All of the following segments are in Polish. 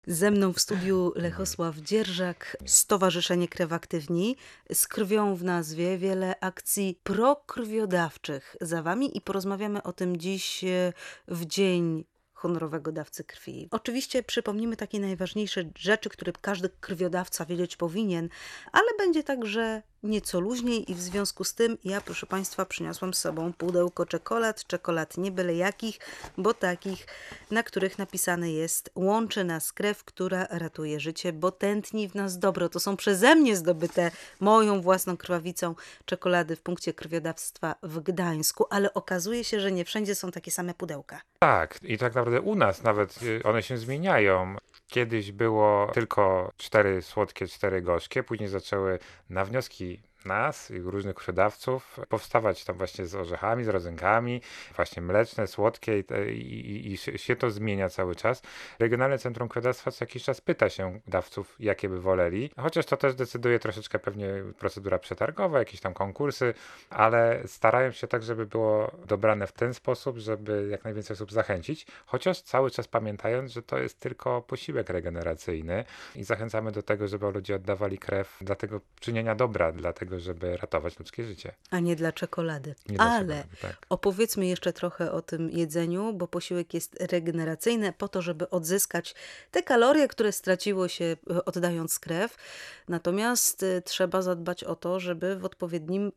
Ze mną w studiu Lechosław Dzierżak, Stowarzyszenie Krew Aktywni, z krwią w nazwie, wiele akcji prokrwiodawczych za Wami i porozmawiamy o tym dziś w dzień honorowego dawcy krwi. Oczywiście przypomnimy takie najważniejsze rzeczy, które każdy krwiodawca wiedzieć powinien, ale będzie także nieco luźniej i w związku z tym ja, proszę Państwa, przyniosłam z sobą pudełko czekolad nie byle jakich, bo takich, na których napisane jest: łączy nas krew, która ratuje życie, bo tętni w nas dobro. To są przeze mnie zdobyte moją własną krwawicą czekolady w punkcie krwiodawstwa w Gdańsku, ale okazuje się, że nie wszędzie są takie same pudełka. Tak, i tak naprawdę u nas nawet one się zmieniają. Kiedyś było tylko 4 słodkie, 4 gorzkie, później zaczęły na wnioski nas i różnych sprzedawców powstawać tam właśnie z orzechami, z rodzynkami, właśnie mleczne, słodkie i się to zmienia cały czas. Regionalne Centrum Krwiodawstwa co jakiś czas pyta się dawców, jakie by woleli, chociaż to też decyduje troszeczkę pewnie procedura przetargowa, jakieś tam konkursy, ale starają się tak, żeby było dobrane w ten sposób, żeby jak najwięcej osób zachęcić, chociaż cały czas pamiętając, że to jest tylko posiłek regeneracyjny i zachęcamy do tego, żeby ludzie oddawali krew dla tego czynienia dobra, dla tego, żeby ratować ludzkie życie. A nie dla czekolady. Nie dla Ale czekolady, tak. opowiedzmy jeszcze trochę o tym jedzeniu, bo posiłek jest regeneracyjny po to, żeby odzyskać te kalorie, które straciło się oddając krew. Natomiast trzeba zadbać o to, żeby w odpowiednim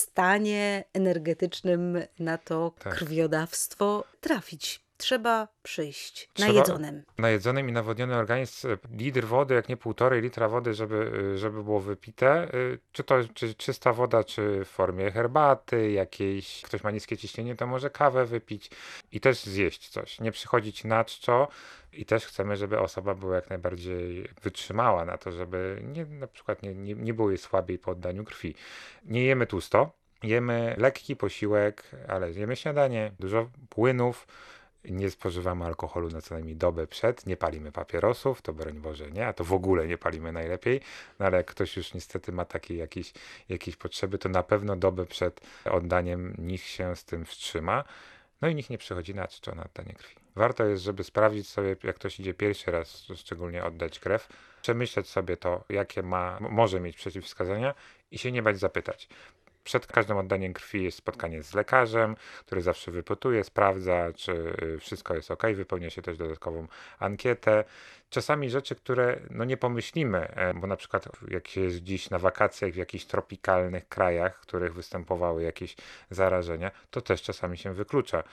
stanie energetycznym na to Tak. krwiodawstwo trafić. Trzeba przyjść Trzeba najedzonym. najedzony i nawodniony organizm, litr wody, jak nie 1,5 litra wody, żeby było wypite. Czy to czy czysta woda, czy w formie herbaty jakiejś. Ktoś ma niskie ciśnienie, to może kawę wypić i też zjeść coś. Nie przychodzić na czczo i też chcemy, żeby osoba była jak najbardziej wytrzymała na to, żeby na przykład nie było jej słabiej po oddaniu krwi. Nie jemy tłusto. Jemy lekki posiłek, ale jemy śniadanie, dużo płynów. Nie spożywamy alkoholu na co najmniej dobę przed, nie palimy papierosów, to broń Boże nie, a to w ogóle nie palimy najlepiej, no ale jak ktoś już niestety ma takie jakieś potrzeby, to na pewno dobę przed oddaniem niech się z tym wstrzyma, no i nikt nie przychodzi na czczo na oddanie krwi. Warto jest, żeby sprawdzić sobie, jak ktoś idzie pierwszy raz, szczególnie oddać krew, przemyśleć sobie to, jakie może mieć przeciwwskazania i się nie bać zapytać. Przed każdym oddaniem krwi jest spotkanie z lekarzem, który zawsze wypytuje, sprawdza, czy wszystko jest ok. Wypełnia się też dodatkową ankietę. Czasami rzeczy, które nie pomyślimy, bo na przykład jak się jest dziś na wakacjach w jakichś tropikalnych krajach, w których występowały jakieś zarażenia, to też czasami się wyklucza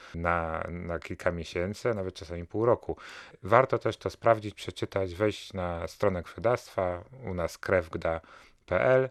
na kilka miesięcy, a nawet czasami pół roku. Warto też to sprawdzić, przeczytać, wejść na stronę krwiodawstwa, u nas krewgda.pl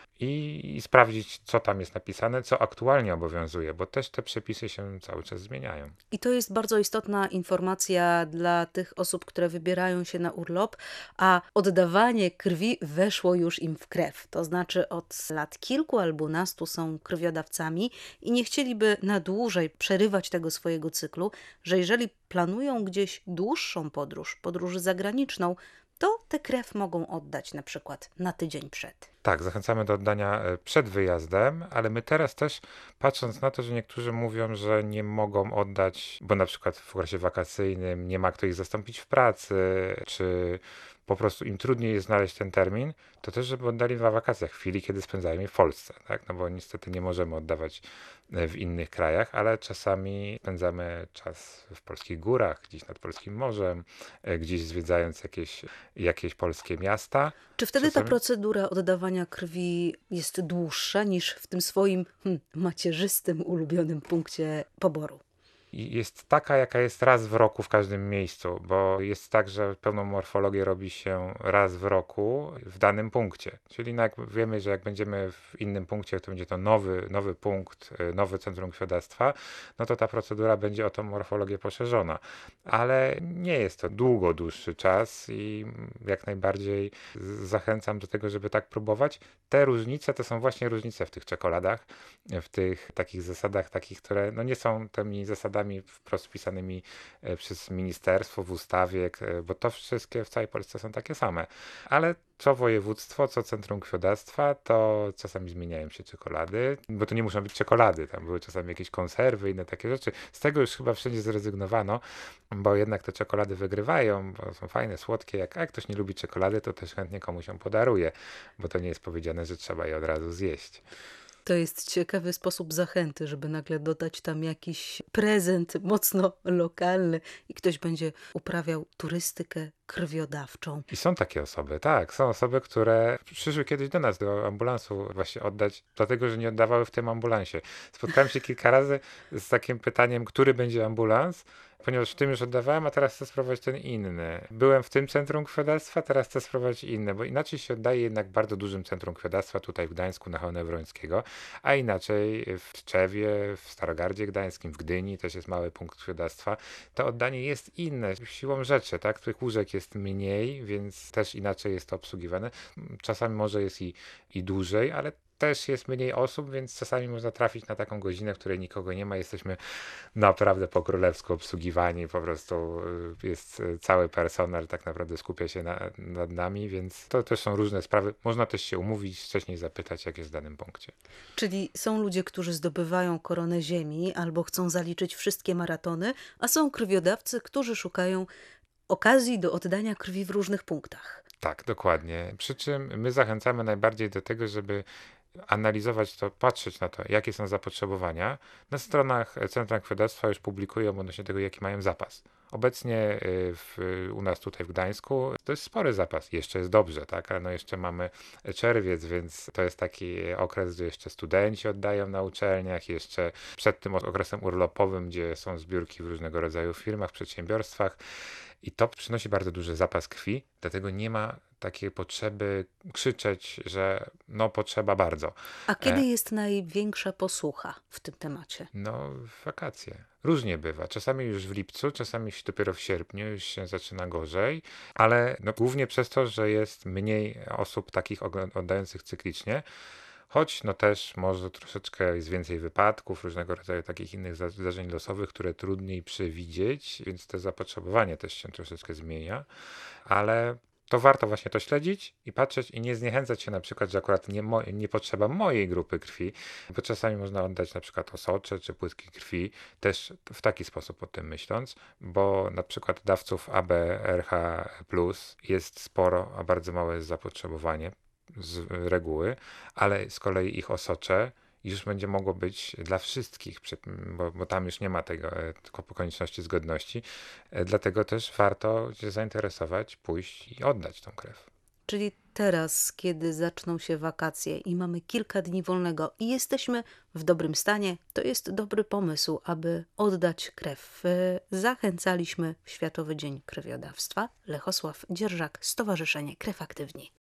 i sprawdzić, co tam jest napisane, co aktualnie obowiązuje, bo też te przepisy się cały czas zmieniają. I to jest bardzo istotna informacja dla tych osób, które wybierają się na urlop, a oddawanie krwi weszło już im w krew. To znaczy od lat kilku albo nastu są krwiodawcami i nie chcieliby na dłużej przerywać tego swojego cyklu, że jeżeli planują gdzieś dłuższą podróż zagraniczną, to tę krew mogą oddać na przykład na tydzień przed. Tak, zachęcamy do oddania przed wyjazdem, ale my teraz też, patrząc na to, że niektórzy mówią, że nie mogą oddać, bo na przykład w okresie wakacyjnym nie ma kto ich zastąpić w pracy, czy po prostu im trudniej jest znaleźć ten termin, to też, żeby oddali na wakacjach, w chwili, kiedy spędzają je w Polsce, tak? No bo niestety nie możemy oddawać w innych krajach, ale czasami spędzamy czas w polskich górach, gdzieś nad polskim morzem, gdzieś zwiedzając jakieś polskie miasta. Czy wtedy ta Czasami procedura oddawania krwi jest dłuższa niż w tym swoim macierzystym, ulubionym punkcie poboru? i jest taka, jaka jest raz w roku w każdym miejscu, bo jest tak, że pełną morfologię robi się raz w roku w danym punkcie. Czyli jak wiemy, że jak będziemy w innym punkcie, to będzie to nowy punkt, nowe centrum krwiodawstwa, no to ta procedura będzie o tą morfologię poszerzona. Ale nie jest to dłuższy czas i jak najbardziej zachęcam do tego, żeby tak próbować. Te różnice to są właśnie różnice w tych czekoladach, w tych takich zasadach, takich, które nie są tymi zasadami zapisami wprost wpisanymi przez ministerstwo w ustawie, bo to wszystkie w całej Polsce są takie same. Ale co województwo, co centrum krwiodawstwa, to czasami zmieniają się czekolady, bo to nie muszą być czekolady, tam były czasami jakieś konserwy, inne takie rzeczy. Z tego już chyba wszędzie zrezygnowano, bo jednak te czekolady wygrywają, bo są fajne, słodkie. Jak ktoś nie lubi czekolady, to też chętnie komuś ją podaruje, bo to nie jest powiedziane, że trzeba je od razu zjeść. To jest ciekawy sposób zachęty, żeby nagle dodać tam jakiś prezent mocno lokalny i ktoś będzie uprawiał turystykę krwiodawczą. I są takie osoby, tak. Są osoby, które przyszły kiedyś do nas, do ambulansu właśnie oddać, dlatego że nie oddawały w tym ambulansie. Spotkałem się kilka razy z takim pytaniem, który będzie ambulans, ponieważ w tym już oddawałem, a teraz chcę spróbować ten inny. Byłem w tym centrum krwiodawstwa, teraz chcę spróbować inne, bo inaczej się oddaje jednak w bardzo dużym centrum krwiodawstwa, tutaj w Gdańsku na Chełmie Wrońskiego, a inaczej w Tczewie, w Starogardzie Gdańskim, w Gdyni też jest mały punkt krwiodawstwa. To oddanie jest inne, siłą rzeczy, tak? Tych łóżek jest mniej, więc też inaczej jest to obsługiwane. Czasami może jest i dłużej, ale też jest mniej osób, więc czasami można trafić na taką godzinę, w której nikogo nie ma. Jesteśmy naprawdę po królewsku obsługiwani, po prostu jest cały personel tak naprawdę skupia się nad nami, więc to też są różne sprawy. Można też się umówić, wcześniej zapytać, jak jest w danym punkcie. Czyli są ludzie, którzy zdobywają koronę ziemi albo chcą zaliczyć wszystkie maratony, a są krwiodawcy, którzy szukają okazji do oddania krwi w różnych punktach. Tak, dokładnie. Przy czym my zachęcamy najbardziej do tego, żeby analizować to, patrzeć na to, jakie są zapotrzebowania. Na stronach Centrum Krwiodawstwa już publikują odnośnie tego, jaki mają zapas. Obecnie u nas tutaj w Gdańsku to jest spory zapas. Jeszcze jest dobrze, tak? Ale no jeszcze mamy czerwiec, więc to jest taki okres, gdzie jeszcze studenci oddają na uczelniach, jeszcze przed tym okresem urlopowym, gdzie są zbiórki w różnego rodzaju firmach, przedsiębiorstwach. I to przynosi bardzo duży zapas krwi, dlatego nie ma takiej potrzeby krzyczeć, że no potrzeba bardzo. A kiedy jest największa posłucha w tym temacie? No, w wakacje. Różnie bywa. Czasami już w lipcu, czasami dopiero w sierpniu już się zaczyna gorzej, ale no, głównie przez to, że jest mniej osób takich oddających cyklicznie. Choć no też może troszeczkę jest więcej wypadków, różnego rodzaju takich innych zdarzeń losowych, które trudniej przewidzieć, więc to zapotrzebowanie też się troszeczkę zmienia, ale to warto właśnie to śledzić i patrzeć i nie zniechęcać się na przykład, że akurat nie potrzeba mojej grupy krwi, bo czasami można oddać na przykład osocze czy płytki krwi, też w taki sposób o tym myśląc, bo na przykład dawców AB RH+ jest sporo, a bardzo małe jest zapotrzebowanie z reguły, ale z kolei ich osocze już będzie mogło być dla wszystkich, bo tam już nie ma tego konieczności zgodności. Dlatego też warto się zainteresować, pójść i oddać tą krew. Czyli teraz, kiedy zaczną się wakacje i mamy kilka dni wolnego i jesteśmy w dobrym stanie, to jest dobry pomysł, aby oddać krew. Zachęcaliśmy w Światowy Dzień Krwiodawstwa. Lechosław Dzierżak, Stowarzyszenie Krew Aktywni.